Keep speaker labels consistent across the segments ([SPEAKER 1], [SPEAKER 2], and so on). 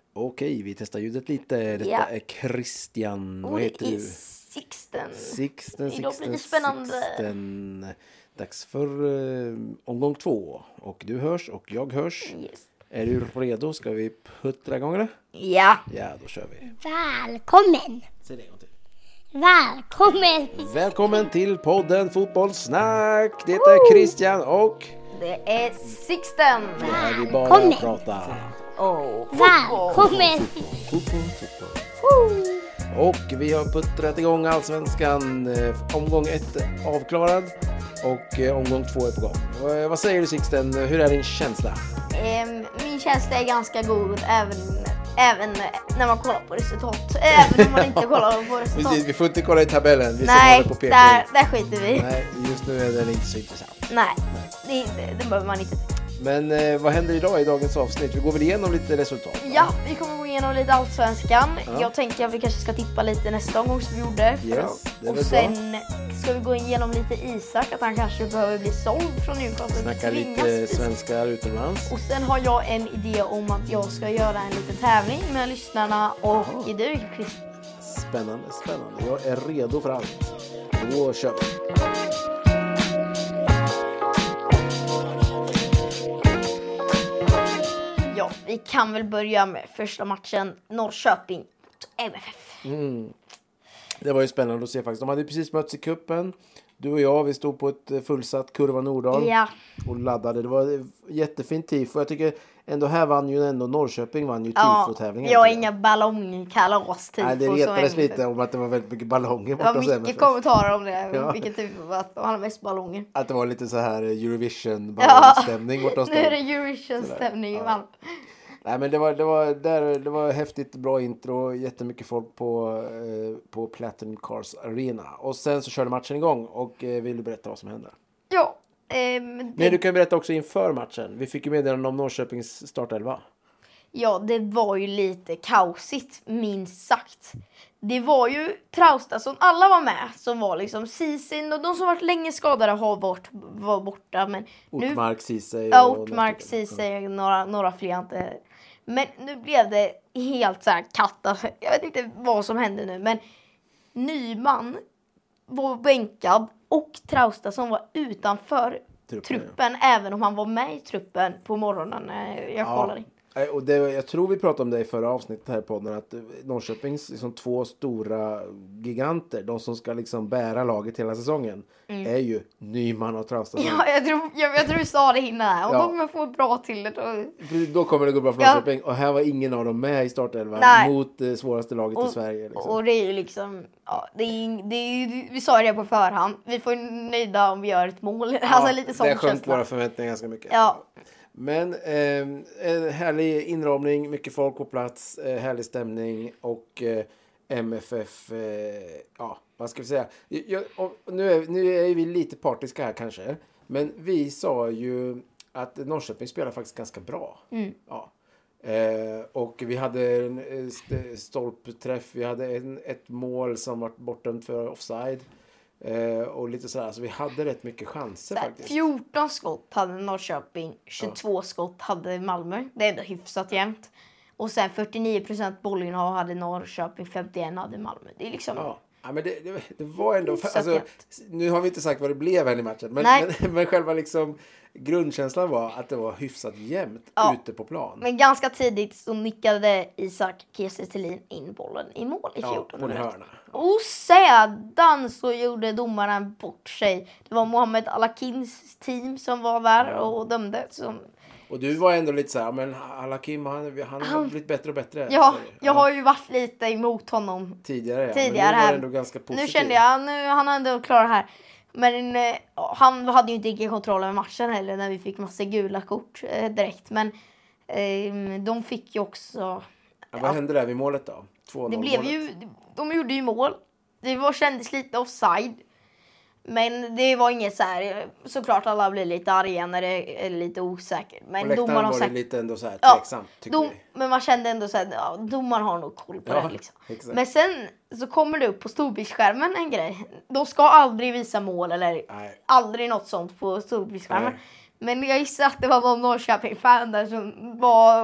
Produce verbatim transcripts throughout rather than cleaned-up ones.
[SPEAKER 1] Okej, vi testar ljudet lite. Detta
[SPEAKER 2] Ja.
[SPEAKER 1] är Christian.
[SPEAKER 2] Och
[SPEAKER 1] Vad
[SPEAKER 2] det
[SPEAKER 1] heter
[SPEAKER 2] är
[SPEAKER 1] du?
[SPEAKER 2] Sixten.
[SPEAKER 1] Sixten,
[SPEAKER 2] Idag blir
[SPEAKER 1] Sixten,
[SPEAKER 2] det spännande.
[SPEAKER 1] Sixten. Dags för uh, omgång två. Och du hörs och jag hörs.
[SPEAKER 2] Yes.
[SPEAKER 1] Är du redo? Ska vi puttra igång eller?
[SPEAKER 2] Ja.
[SPEAKER 1] Ja, då kör vi.
[SPEAKER 3] Välkommen!
[SPEAKER 1] Säg det en gång till.
[SPEAKER 3] Välkommen!
[SPEAKER 1] Välkommen till podden Fotbollssnack. Det är Christian och
[SPEAKER 2] Det är Sixten.
[SPEAKER 1] här vi bara
[SPEAKER 3] Välkommen.
[SPEAKER 1] pratar.
[SPEAKER 2] Oh,
[SPEAKER 3] Välkommen!
[SPEAKER 1] Fotboll, fotboll. Och vi har puttrat igång Allsvenskan. Eh, omgång ett avklarad och eh, omgång två är på gång. Eh, vad säger du Sixten? Hur är din känsla?
[SPEAKER 2] Ehm, min känsla är ganska god även, även när man kollar på resultat. Även om man inte kollar på resultat.
[SPEAKER 1] Precis, vi får inte kolla i tabellen. Vi
[SPEAKER 2] Nej,
[SPEAKER 1] på P K.
[SPEAKER 2] där, där skiter vi.
[SPEAKER 1] Nej, just nu är den inte så intressant.
[SPEAKER 2] Nej, det, det, det behöver man inte.
[SPEAKER 1] Men eh, vad händer idag i dagens avsnitt? Vi går väl igenom lite resultat? Va?
[SPEAKER 2] Ja, vi kommer gå igenom lite Allsvenskan.
[SPEAKER 1] Ja.
[SPEAKER 2] Jag tänker att vi kanske ska tippa lite nästa gång som vi gjorde.
[SPEAKER 1] Ja, det är
[SPEAKER 2] och
[SPEAKER 1] väl
[SPEAKER 2] sen ska vi gå igenom lite Isak, att han kanske behöver bli såld från Newcastle.
[SPEAKER 1] Snacka
[SPEAKER 2] Tvingas
[SPEAKER 1] lite
[SPEAKER 2] bli-
[SPEAKER 1] svenskar utomlands.
[SPEAKER 2] Och sen har jag en idé om att jag ska göra en liten tävling med lyssnarna och
[SPEAKER 1] Jaha.
[SPEAKER 2] du, Chris.
[SPEAKER 1] Spännande, spännande. Jag är redo för allt. Då kör vi.
[SPEAKER 2] Ja, vi kan väl börja med första matchen, Norrköping mot M F F.
[SPEAKER 1] Mm. Det var ju spännande att se faktiskt. De hade precis mötts i kuppen. Du och jag, vi stod på ett fullsatt Kurva Nordahl
[SPEAKER 2] Ja,
[SPEAKER 1] och laddade. Det var jättefint tifo. Jag tycker ändå här vann ju ändå Norrköping vann ju
[SPEAKER 2] ja
[SPEAKER 1] tifo-tävlingen.
[SPEAKER 2] jag har inga ballongkalas tifo.
[SPEAKER 1] Nej, det
[SPEAKER 2] som
[SPEAKER 1] retades
[SPEAKER 2] M F F.
[SPEAKER 1] lite om att det var väldigt mycket ballonger
[SPEAKER 2] Det
[SPEAKER 1] borta
[SPEAKER 2] var
[SPEAKER 1] hos M F
[SPEAKER 2] mycket
[SPEAKER 1] F.
[SPEAKER 2] kommentarer om det.
[SPEAKER 1] Ja.
[SPEAKER 2] Vilket typ att de hade mest ballonger.
[SPEAKER 1] Att det var lite så här Eurovision
[SPEAKER 2] Ja,
[SPEAKER 1] ballongstämning borta hos
[SPEAKER 2] nu är
[SPEAKER 1] dem.
[SPEAKER 2] det Eurovision-stämning i Malmö.
[SPEAKER 1] Nej, men det var, det var, där, det var häftigt, bra intro, jättemycket folk på, eh, på Platinum Cars Arena. Och sen så körde matchen igång och eh, vill du berätta vad som hände?
[SPEAKER 2] Ja, ehm, det,
[SPEAKER 1] Men du kan berätta också inför matchen. Vi fick ju meddelande om Norrköpings startelva.
[SPEAKER 2] ja, det var ju lite kaosigt, minst sagt. Det var ju Traustason, alla var med, som var liksom Sisin och de som varit länge skadade har varit var borta. Men nu,
[SPEAKER 1] Ortmark, Ceesay
[SPEAKER 2] ja,
[SPEAKER 1] och
[SPEAKER 2] Ortmark,
[SPEAKER 1] några till.
[SPEAKER 2] Ceesay, några, några fler inte. Men nu blev det helt så här katastrof. Jag vet inte vad som hände nu, men Nyman var bänkad och Traustason var utanför
[SPEAKER 1] Truppen,
[SPEAKER 2] truppen, även om han var med i truppen på morgonen när jag
[SPEAKER 1] Ja.
[SPEAKER 2] kollade.
[SPEAKER 1] Nej, och det, jag tror vi pratade om det i förra avsnittet här i podden, att Norrköpings liksom två stora giganter, de som ska liksom bära laget hela säsongen, är ju Nyman och Traustason.
[SPEAKER 2] Ja, jag tror, jag, jag tror du sa det innan här. Och
[SPEAKER 1] Ja.
[SPEAKER 2] de kommer få bra till det. Då.
[SPEAKER 1] Precis, då kommer det gå bra för
[SPEAKER 2] Ja.
[SPEAKER 1] Norrköping. Och här var ingen av dem med i startelvan
[SPEAKER 2] Nej.
[SPEAKER 1] mot det svåraste laget i
[SPEAKER 2] Och,
[SPEAKER 1] Sverige. Liksom.
[SPEAKER 2] och det är ju liksom, ja, det är, det är, ju- vi sa det på förhand. Vi får ju nöjda om vi gör ett mål. alltså lite sån
[SPEAKER 1] det sjönk
[SPEAKER 2] känsla.
[SPEAKER 1] våra förväntningar ganska mycket.
[SPEAKER 2] Ja.
[SPEAKER 1] Men eh, en härlig inramning, mycket folk på plats, eh, härlig stämning och eh, M F F, eh, ja vad ska vi säga. Jag, och nu, är, nu är vi lite partiska här kanske, men vi sa ju att Norrköping spelar faktiskt ganska bra.
[SPEAKER 2] Mm.
[SPEAKER 1] Ja. Eh, och vi hade en eh, st- stolpträff, vi hade en, ett mål som var bortdömt för offside. Eh, och lite sådär, så vi hade rätt mycket chanser
[SPEAKER 2] Så här,
[SPEAKER 1] faktiskt.
[SPEAKER 2] fjorton skott hade Norrköping, tjugotvå skott hade Malmö. Det är ändå hyfsat jämnt. Och sen fyrtionio procent bollinnehav hade Norrköping, femtioen hade Malmö. Det är liksom...
[SPEAKER 1] Ja. Ja, men det, det, det var ändå...
[SPEAKER 2] Hyfsat
[SPEAKER 1] Alltså,
[SPEAKER 2] jämnt.
[SPEAKER 1] nu har vi inte sagt vad det blev här i matchen. Men,
[SPEAKER 2] Nej.
[SPEAKER 1] men, men själva liksom, grundkänslan var att det var hyfsat jämnt
[SPEAKER 2] Ja.
[SPEAKER 1] ute på plan.
[SPEAKER 2] Men ganska tidigt så nickade Isak Kiese Thelin in bollen i mål i
[SPEAKER 1] Ja,
[SPEAKER 2] fjorton
[SPEAKER 1] på en
[SPEAKER 2] minuter.
[SPEAKER 1] hörna.
[SPEAKER 2] Och sedan så gjorde domaren bort sig. Det var Mohamed Alakins team som var där och dömde. Som...
[SPEAKER 1] Och du var ändå lite så här, men Alakim, han, han har
[SPEAKER 2] Han-
[SPEAKER 1] blivit bättre och bättre.
[SPEAKER 2] Ja,
[SPEAKER 1] säger du.
[SPEAKER 2] jag har ju varit lite emot honom
[SPEAKER 1] Tidigare, ja.
[SPEAKER 2] tidigare
[SPEAKER 1] men nu var
[SPEAKER 2] här.
[SPEAKER 1] det ändå ganska positivt.
[SPEAKER 2] Nu kände jag, nu han har ändå klarat det här. Men eh, han hade ju inte riktigt kontroll över matchen heller när vi fick massa gula kort eh, direkt. Men eh, de fick ju också...
[SPEAKER 1] Ja, vad hände där vid målet då? två noll
[SPEAKER 2] Det blev
[SPEAKER 1] målet.
[SPEAKER 2] ju, de gjorde ju mål. Det var, kändes lite offside. Men det var inget så här, såklart alla blir lite arga när det är lite osäkert.
[SPEAKER 1] På
[SPEAKER 2] Men
[SPEAKER 1] läktaren
[SPEAKER 2] domaren har
[SPEAKER 1] var
[SPEAKER 2] sagt,
[SPEAKER 1] det lite ändå så här
[SPEAKER 2] Ja,
[SPEAKER 1] tveksamt, tycker
[SPEAKER 2] dom,
[SPEAKER 1] vi.
[SPEAKER 2] men man kände ändå så här, ja, domaren har nog koll på
[SPEAKER 1] Ja,
[SPEAKER 2] det liksom.
[SPEAKER 1] exakt.
[SPEAKER 2] Men sen så kommer det upp på storbildsskärmen en grej. De ska aldrig visa mål eller
[SPEAKER 1] Nej.
[SPEAKER 2] aldrig något sånt på storbildsskärmen.
[SPEAKER 1] Nej.
[SPEAKER 2] Men jag gissar att det var någon Norrköping-fan där som var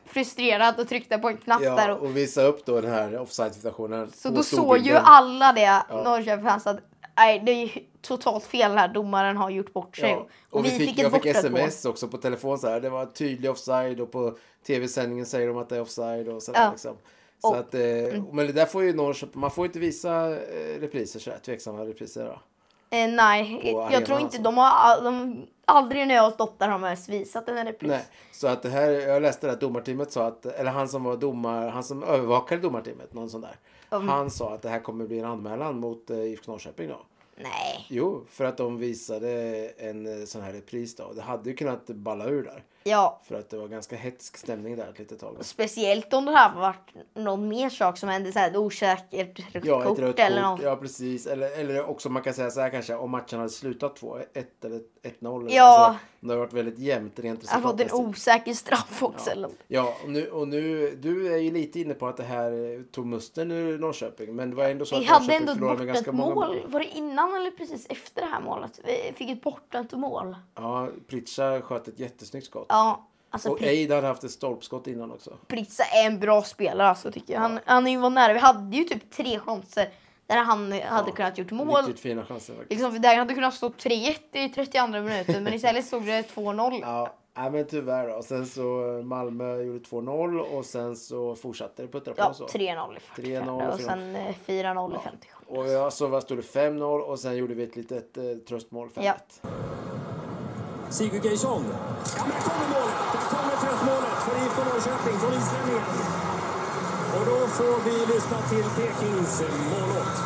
[SPEAKER 2] frustrerad och tryckte på en knapp där.
[SPEAKER 1] Ja,
[SPEAKER 2] Och,
[SPEAKER 1] och visa upp då den här offside-situationen.
[SPEAKER 2] så
[SPEAKER 1] på
[SPEAKER 2] då såg
[SPEAKER 1] storbilden.
[SPEAKER 2] ju alla det,
[SPEAKER 1] Ja.
[SPEAKER 2] Norrköping-fans, att nej, det är ju totalt fel här. Domaren har gjort bort sig.
[SPEAKER 1] Ja. Och, vi fick,
[SPEAKER 2] ett
[SPEAKER 1] jag fick
[SPEAKER 2] bortrött
[SPEAKER 1] sms också på telefon så här. Det var tydlig offside och på tv-sändningen säger de att det är offside och sådär
[SPEAKER 2] Ja.
[SPEAKER 1] liksom. Så
[SPEAKER 2] Och-
[SPEAKER 1] att, eh, men det där får ju Norrköping, man får inte visa eh, repriser sådär, tveksamma repriser då.
[SPEAKER 2] Eh, nej,
[SPEAKER 1] På
[SPEAKER 2] jag
[SPEAKER 1] arenan
[SPEAKER 2] tror inte,
[SPEAKER 1] alltså.
[SPEAKER 2] de har de, aldrig när jag har stått där har man visat den här repris.
[SPEAKER 1] Nej, så att det här, jag läste det att domarteamet sa att, eller han som var domar, han som övervakade domarteamet, någon sån där.
[SPEAKER 2] Mm.
[SPEAKER 1] Han sa att det här kommer bli en anmälan mot eh, IFK Norrköping då.
[SPEAKER 2] Nej.
[SPEAKER 1] Jo, för att de visade en eh, sån här repris då. Det hade ju kunnat balla ur där.
[SPEAKER 2] Ja,
[SPEAKER 1] För att det var ganska hetsk stämning där ett litet tag.
[SPEAKER 2] speciellt om det här varit någon mer sak som hände, så här ett osäkert rött
[SPEAKER 1] Ja, ett
[SPEAKER 2] kort
[SPEAKER 1] rött
[SPEAKER 2] eller
[SPEAKER 1] kort.
[SPEAKER 2] något.
[SPEAKER 1] Ja, precis. Eller, eller också man kan säga så här kanske, om matchen hade slutat två ett eller ett noll.
[SPEAKER 2] Ja.
[SPEAKER 1] Alltså, det har varit väldigt jämnt rent
[SPEAKER 2] Jag har fått en
[SPEAKER 1] resultatmässigt.
[SPEAKER 2] osäker straff också. Eller?
[SPEAKER 1] Ja, och nu, och nu, du är ju lite inne på att det här eh, tog musten ur Norrköping. Men det var ändå så att
[SPEAKER 2] Vi hade
[SPEAKER 1] Norrköping
[SPEAKER 2] ändå ett
[SPEAKER 1] förlorade med
[SPEAKER 2] bortdömt
[SPEAKER 1] ganska många
[SPEAKER 2] mål. Var det innan eller precis efter det här målet? Vi fick ett bortdömt mål.
[SPEAKER 1] Ja, Pritcha sköt ett jättesnyggt skott.
[SPEAKER 2] Ja, alltså
[SPEAKER 1] Och
[SPEAKER 2] Pri-
[SPEAKER 1] Eid hade haft ett stolpskott innan också.
[SPEAKER 2] Pritsa är en bra spelare alltså, tycker jag. Han, han är ju var nära. Vi hade ju typ tre chanser där han hade kunnat gjort mål.
[SPEAKER 1] Riktigt fina chanser faktiskt.
[SPEAKER 2] Liksom, där hade kunnat stå tre ett i trettioandra minuten, men istället stod det två noll.
[SPEAKER 1] Ja, nej, men tyvärr då. Sen så Malmö gjorde två noll och sen så fortsatte det puttra på
[SPEAKER 2] Ja,
[SPEAKER 1] så.
[SPEAKER 2] tre noll i
[SPEAKER 1] tre noll
[SPEAKER 2] fyrtiofem och
[SPEAKER 1] och
[SPEAKER 2] sen eh, fyra noll i femtiosju.
[SPEAKER 1] Och ja, så var- stod det fem noll och sen gjorde vi ett litet eh, tröstmål, fem ett.
[SPEAKER 2] Ja.
[SPEAKER 4] Sigurd Geirsson. Ja, men där kommer målet. Där kommer tröstmålet för IFK Norrköping från islänningen. Och då får vi lyssna till Pekings mållåt.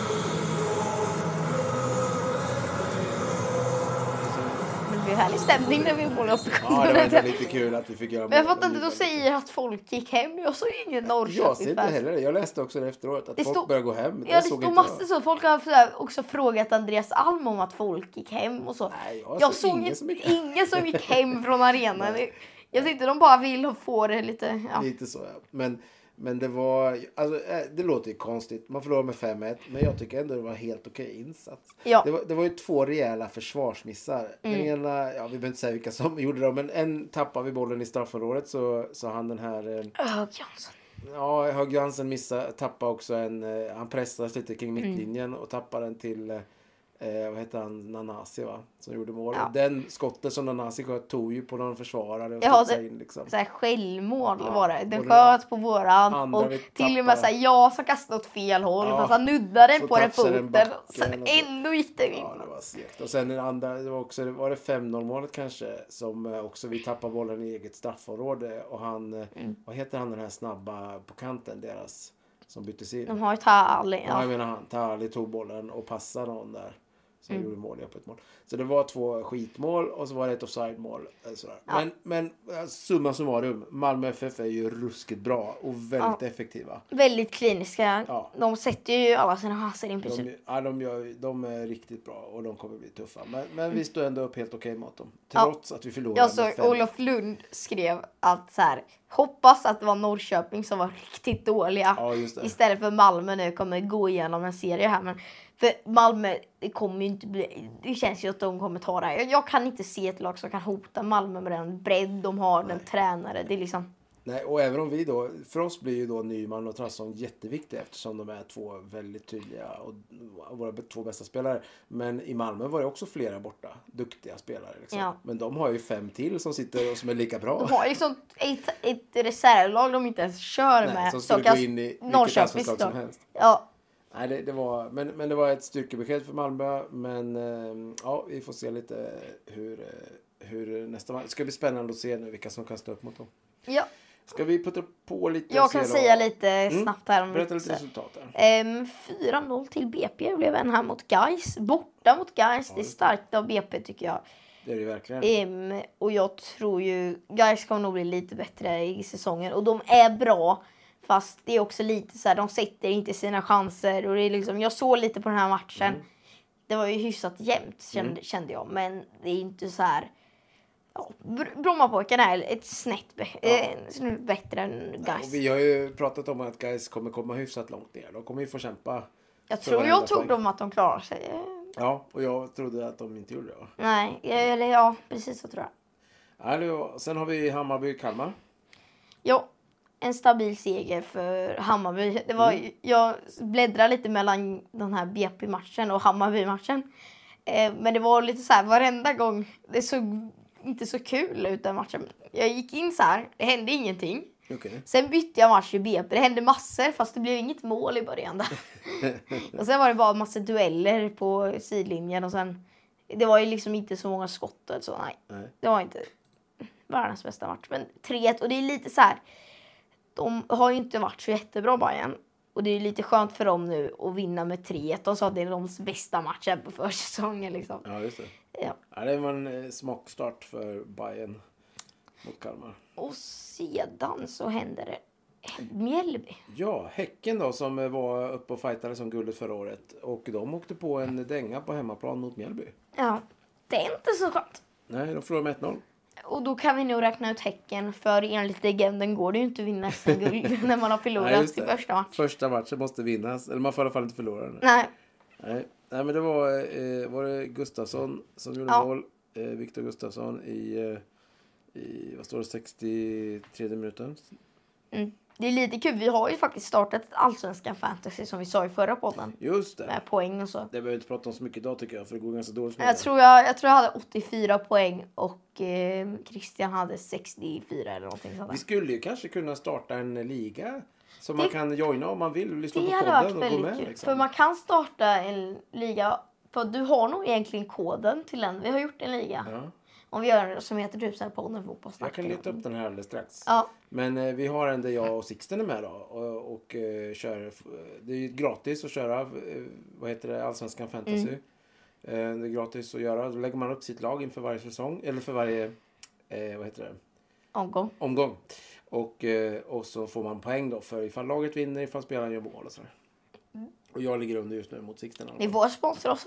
[SPEAKER 2] Men det blev härlig stämning när vi målade upp.
[SPEAKER 1] Ja, det var ändå lite kul att vi fick göra
[SPEAKER 2] Men jag
[SPEAKER 1] mål.
[SPEAKER 2] fattar inte, de säger att folk gick hem. Jag såg ingen
[SPEAKER 1] Jag ser inte
[SPEAKER 2] Norrköping-fans.
[SPEAKER 1] heller det. Jag läste också det efteråt. Att
[SPEAKER 2] Det
[SPEAKER 1] folk
[SPEAKER 2] stod-
[SPEAKER 1] började gå hem.
[SPEAKER 2] Ja, det
[SPEAKER 1] såg
[SPEAKER 2] står
[SPEAKER 1] inte
[SPEAKER 2] massor
[SPEAKER 1] jag.
[SPEAKER 2] så. Folk har så här också frågat Andreas Alm om att folk gick hem och så.
[SPEAKER 1] Nej, jag
[SPEAKER 2] jag
[SPEAKER 1] såg
[SPEAKER 2] såg
[SPEAKER 1] ingen
[SPEAKER 2] ingen
[SPEAKER 1] som gick hem.
[SPEAKER 2] ingen som gick hem från arenan. Jag tyckte de bara vill få det lite... Ja.
[SPEAKER 1] Lite så, ja. Men, men det var... Alltså, eh, det låter ju konstigt. Man förlorade med fem ett. Men jag tycker ändå det var helt okej insats.
[SPEAKER 2] Ja.
[SPEAKER 1] Det, var, det var ju två rejäla försvarsmissar. Den ena... Ja, vi behöver inte säga vilka som gjorde det. Men en tappade vi bollen i straffområdet. Så, så han den här... Eh,
[SPEAKER 2] Hög Jansson.
[SPEAKER 1] ja, Hög Jansen missade, tappade också en... Eh, han pressades lite kring mittlinjen. Och tappade den till... Eh, Eh, vad heter han? Nanasi, va? Som gjorde mål.
[SPEAKER 2] Ja.
[SPEAKER 1] Och den skottet som Nanasi sköt tog ju på någon försvarare och
[SPEAKER 2] Ja,
[SPEAKER 1] studsade
[SPEAKER 2] det-
[SPEAKER 1] in liksom.
[SPEAKER 2] Så här självmål
[SPEAKER 1] Ja,
[SPEAKER 2] var det.
[SPEAKER 1] och
[SPEAKER 2] Den
[SPEAKER 1] det-
[SPEAKER 2] sköt på våran.
[SPEAKER 1] andra
[SPEAKER 2] Och
[SPEAKER 1] vi
[SPEAKER 2] till och med
[SPEAKER 1] tappade.
[SPEAKER 2] så här, jag som kastade åt fel håll.
[SPEAKER 1] Ja.
[SPEAKER 2] Fast han nuddade
[SPEAKER 1] Så
[SPEAKER 2] på den
[SPEAKER 1] touchade den
[SPEAKER 2] foten.
[SPEAKER 1] backen
[SPEAKER 2] Sen
[SPEAKER 1] och så.
[SPEAKER 2] ändå gick det in.
[SPEAKER 1] Ja, det var segt. Och sen den andra, det var också, var det fem noll målet kanske, som eh, också vi tappade bollen i eget straffområde. Och han, eh,
[SPEAKER 2] Mm.
[SPEAKER 1] vad heter han den här snabba på kanten, deras, som byttes in?
[SPEAKER 2] De har ju Tali.
[SPEAKER 1] Ja, jag
[SPEAKER 2] Ja.
[SPEAKER 1] menar han, Tali tog bollen och passade någon där. Som
[SPEAKER 2] Mm.
[SPEAKER 1] gjorde mål, ja, på ett mål. Så det var två skitmål och så var det ett offside-mål. eh, Sådär.
[SPEAKER 2] Ja.
[SPEAKER 1] Men, men eh, summa summarum, Malmö F F är ju ruskigt bra och väldigt effektiva.
[SPEAKER 2] Väldigt kliniska.
[SPEAKER 1] Ja.
[SPEAKER 2] De sätter ju alla sina chanser i princip.
[SPEAKER 1] De, ja, de, gör, de är riktigt bra och de kommer bli tuffa. Men, men vi står ändå upp helt okej mot dem.
[SPEAKER 2] Ja.
[SPEAKER 1] Trots att vi förlorade
[SPEAKER 2] Jag
[SPEAKER 1] med
[SPEAKER 2] såg
[SPEAKER 1] fem.
[SPEAKER 2] Olof Lund skrev att så här, hoppas att det var Norrköping som var riktigt dåliga.
[SPEAKER 1] Ja, just det.
[SPEAKER 2] Istället för Malmö nu kommer gå igenom en serie här. Men för Malmö, det kommer ju inte bli... Det känns ju att de kommer ta det här. Jag, jag kan inte se ett lag som kan hota Malmö med den bredd de har, den tränare. Det är liksom...
[SPEAKER 1] Nej, och även om vi då, för oss blir ju då Nyman och Trasson jätteviktiga eftersom de är två väldigt tydliga och våra två bästa spelare. Men i Malmö var det också flera borta, duktiga spelare. Liksom.
[SPEAKER 2] Ja.
[SPEAKER 1] Men de har ju fem till som sitter och som är lika bra.
[SPEAKER 2] De har liksom ett, ett reservlag de inte ens kör
[SPEAKER 1] Nej,
[SPEAKER 2] med.
[SPEAKER 1] som skulle
[SPEAKER 2] kan-
[SPEAKER 1] gå in i vilket
[SPEAKER 2] Norrköpings
[SPEAKER 1] allsvenskt lag som
[SPEAKER 2] lag.
[SPEAKER 1] helst.
[SPEAKER 2] Ja,
[SPEAKER 1] Nej, det, det var, men, men det var ett styrkebesked för Malmö. Men eh, ja, vi får se lite hur, eh, hur nästa match... Det ska bli spännande att se nu vilka som kan stå upp mot dem.
[SPEAKER 2] ja.
[SPEAKER 1] Ska vi putta på lite?
[SPEAKER 2] Jag
[SPEAKER 1] och se
[SPEAKER 2] kan
[SPEAKER 1] då?
[SPEAKER 2] säga lite snabbt här. Om
[SPEAKER 1] Berätta lite
[SPEAKER 2] så-
[SPEAKER 1] resultat här.
[SPEAKER 2] Ehm, fyra noll till B P blev en här mot Gais. Borta mot Gais. Det är starkt av B P tycker jag.
[SPEAKER 1] Det är det verkligen.
[SPEAKER 2] Ehm, och jag tror ju Gais kommer nog bli lite bättre i säsongen. Och de är bra. Fast det är också lite så här, de sätter inte sina chanser. Och det är liksom, jag såg lite på den här matchen.
[SPEAKER 1] Mm.
[SPEAKER 2] Det var ju hyfsat jämnt kände, kände jag. Men det är inte så här... Ja, Br- Brommapojkarna är ett snett bä- eh, snett bättre än Gais.
[SPEAKER 1] Och vi har ju pratat om att guys kommer komma hyfsat långt ner. De kommer ju få kämpa.
[SPEAKER 2] Jag
[SPEAKER 1] för
[SPEAKER 2] tror
[SPEAKER 1] varenda
[SPEAKER 2] jag tog
[SPEAKER 1] poäng.
[SPEAKER 2] dem att de klarar sig.
[SPEAKER 1] Ja, och jag trodde att de inte gjorde det. Va?
[SPEAKER 2] Nej, eller ja, precis så tror jag.
[SPEAKER 1] Ja, det var- sen har vi Hammarby-Kalmar.
[SPEAKER 2] Ja, en stabil seger för Hammarby. Det var, mm. Jag bläddrade lite mellan den här B P-matchen och Hammarby-matchen. Eh, men det var lite så här, varenda gång, det såg inte så kul ut den matchen. Jag gick in så här, det hände ingenting.
[SPEAKER 1] Okay.
[SPEAKER 2] Sen bytte jag match i B P. Det hände massor, fast det blev inget mål i början där. Och sen var det bara massor dueller på sidlinjen. Och sen, det var ju liksom inte så många skott. Så nej, nej. Det var inte världens bästa match. Men tre ett, och det är lite så här. De har ju inte varit så jättebra Bayern. Och det är lite skönt för dem nu att vinna med tre ett. De sa att det är de bästa matchen på försäsongen liksom.
[SPEAKER 1] Ja, just det.
[SPEAKER 2] Ja.
[SPEAKER 1] Ja, det var en smakstart för Bayern mot Kalmar.
[SPEAKER 2] Och sedan så hände det Mjällby.
[SPEAKER 1] Ja, Häcken då som var uppe och fightade som guldet förra året. Och de åkte på en dänga på hemmaplan mot Mjällby.
[SPEAKER 2] Ja, det är inte så skönt.
[SPEAKER 1] Nej, de förlorade med ett noll.
[SPEAKER 2] Och då kan vi nog räkna ut Häcken. För enligt legenden går det ju inte att vinna S M-guld när man har förlorat sin första match.
[SPEAKER 1] Första matchen måste vinnas. Eller man får i alla fall inte förlora den.
[SPEAKER 2] Nej.
[SPEAKER 1] Nej. Nej, men det var, eh, var det Gustafsson som gjorde ja. mål. Eh, Viktor Gustafsson i, eh, i, vad står det, sextiotredje minuten.
[SPEAKER 2] Mm. Det är lite kul. Vi har ju faktiskt startat ett allsvenska fantasy som vi sa i förra podden.
[SPEAKER 1] Just det.
[SPEAKER 2] Med poäng och så.
[SPEAKER 1] Det behöver inte prata om så mycket idag tycker jag. För det går ganska dåligt med
[SPEAKER 2] jag
[SPEAKER 1] det.
[SPEAKER 2] tror jag, jag tror jag hade åttiofyra poäng. Och eh, Christian hade sextiofyra eller någonting sånt där.
[SPEAKER 1] Vi skulle ju kanske kunna starta en liga. Som
[SPEAKER 2] det,
[SPEAKER 1] man kan joina om man vill. Lyssna på
[SPEAKER 2] podden
[SPEAKER 1] och gå med. Liksom.
[SPEAKER 2] För man kan starta en liga. För du har nog egentligen koden till den. Vi har gjort en liga.
[SPEAKER 1] Ja.
[SPEAKER 2] Om vi gör som heter typ så här podden fotbollssnack.
[SPEAKER 1] Jag kan leta upp den här alldeles strax.
[SPEAKER 2] Ja.
[SPEAKER 1] Men eh, vi har en där jag och Sixten är med då. Och, och eh, kör. Det är ju gratis att köra. Eh, vad heter det? Allsvenskan fantasy. Mm. Eh, det är gratis att göra. Då lägger man upp sitt lag inför varje säsong. Eller för varje. Eh, vad heter det?
[SPEAKER 2] Omgång.
[SPEAKER 1] Omgång. Och, eh, och så får man poäng då. För ifall laget vinner. Ifall spelaren gör mål och sådär. Mm. Och jag ligger under just nu mot Sixten.
[SPEAKER 2] Det är vår sponsor också.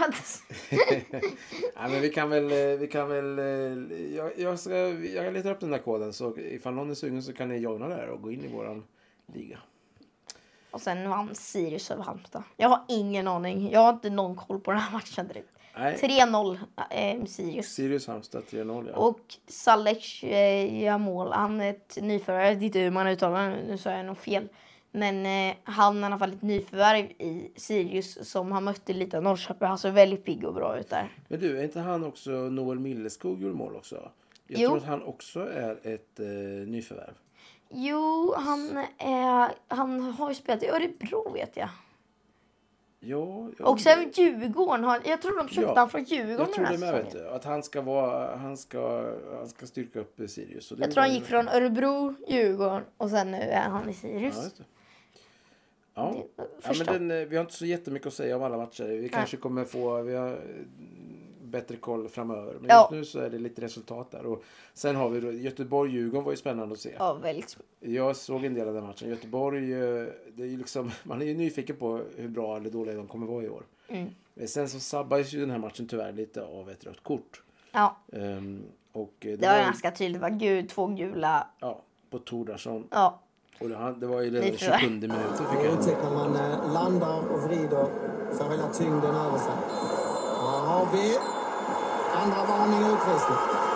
[SPEAKER 1] Nej, men vi kan väl, vi kan väl jag, jag, ska, jag letar upp den där koden så ifall någon är sugen så kan ni joina där och gå in i våran liga.
[SPEAKER 2] Och sen vann Sirius över Halmstad. Jag har ingen aning. Jag har inte någon koll på den här matchen direkt.
[SPEAKER 1] Nej.
[SPEAKER 2] tre noll eh, Sirius.
[SPEAKER 1] Sirius Halmstad tre noll, ja.
[SPEAKER 2] Och Salec eh, gör mål. Han är ett nyförvärv. Jag vet inte hur man uttalar nu, nu sa jag nog fel. Men eh, han är i alla fall ett nyförvärv i Sirius som har mött lite av Norrköping. Han ser väldigt pigg och bra ut där.
[SPEAKER 1] Men du, är inte han också Noel Milleskog gjorde mål också? Jag
[SPEAKER 2] jo.
[SPEAKER 1] tror att han också är ett eh, nyförvärv.
[SPEAKER 2] Jo, han, är, han har ju spelat i Örebro vet jag.
[SPEAKER 1] Ja, ja,
[SPEAKER 2] och sen Djurgården. Har, jag tror de köpte
[SPEAKER 1] ja,
[SPEAKER 2] han från Djurgården.
[SPEAKER 1] Jag tror det med, vet du. Att han ska, vara, han ska, han ska styrka upp Sirius. Så det
[SPEAKER 2] jag tror han gick från Örebro, Djurgården och sen nu är han i Sirius.
[SPEAKER 1] Ja, vet du. Ja, ja men den, vi har inte så jättemycket att säga om alla matcher. Vi Nej. kanske kommer få vi har bättre koll framöver. Men ja. just nu så är det lite resultat där. Och sen har vi då, Göteborg-Djurgården var ju spännande att se.
[SPEAKER 2] Ja, väldigt.
[SPEAKER 1] Jag såg en del av den matchen. Göteborg, det är ju liksom, man är ju nyfiken på hur bra eller dåliga de kommer vara i år.
[SPEAKER 2] Mm.
[SPEAKER 1] Sen så sabbades ju den här matchen tyvärr lite av ett rött kort.
[SPEAKER 2] Ja.
[SPEAKER 1] Um, och det,
[SPEAKER 2] det var, var ganska tydligt. Det var gud, två gula.
[SPEAKER 1] Ja, på Tordarsson.
[SPEAKER 2] Ja.
[SPEAKER 1] Och det, det var ju den tjugosjunde minuten fick jag.
[SPEAKER 5] Otäckt när man eh, landar och vrider för hela tyngden över sig. Här har vi andra varning och utvisning.